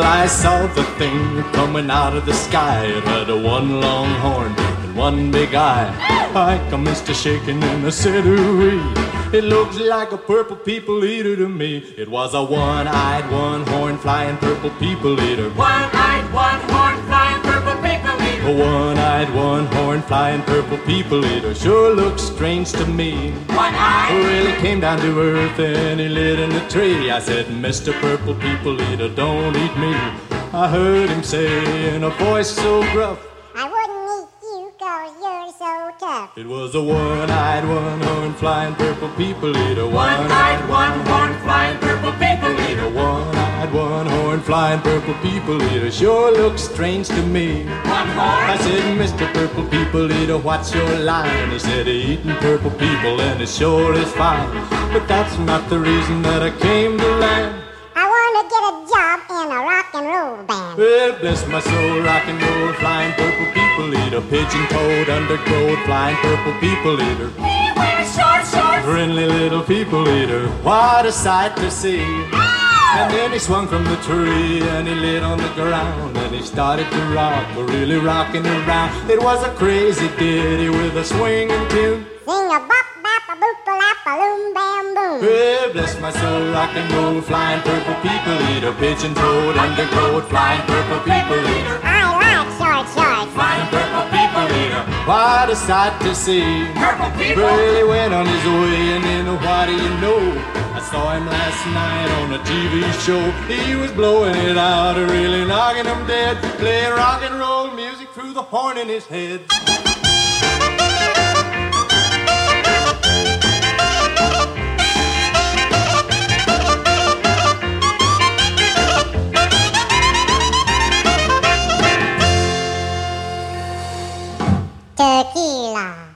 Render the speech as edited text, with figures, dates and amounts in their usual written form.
I saw the thing coming out of the sky. It had a one long horn and one big eye. I commenced to shaking and I said, ooh-wee, it looks like a purple people eater to me. It was a one-eyed, one-horned, flying purple people eater. One-eyed, one-horned, flying purple people eater. A one-eyed, one-horned, flying purple people eater sure looks strange to me. One-eyed? Well, he came down to earth and he lit in a tree. I said, Mr. Purple People Eater, don't eat me. I heard him say in a voice so gruff, I wouldn't eat you 'cause you're so tough. it was a one-eyed, one-horned, flying purple people eater. One-eyed, one-horned, flying purple people eater. One-eyed, one-horned, flying purple people eater sure looks strange to me. One-horned? I said, Mr. Purple People Eater, what's your line? He said, eating purple people and it sure is fine. But that's not the reason that I came to land. I want to get a job in a rock and roll band. Well, bless my soul, rock and roll, flying purple people eater. Pigeon-toed, undergrowth, flying purple people eater. He wears short shorts. Friendly little people eater, what a sight to see. And then he swung from the tree and he lit on the ground and he started to rock, really rocking around. It was a crazy ditty with a swinging tune. Sing a bop bop a boop a lap a loom bam boom. Well, bless my soul, rock and roll, flying purple people eater. Pigeon-toed, undergrowth, flying purple people eater. I like short shorts. Flying purple people eater. What a sight to see. Purple people. Well, he went on his way and then what do you know? I saw him last night on a TV show. He was blowing it out, really knocking him dead, playing rock and roll music through the horn in his head. Tequila.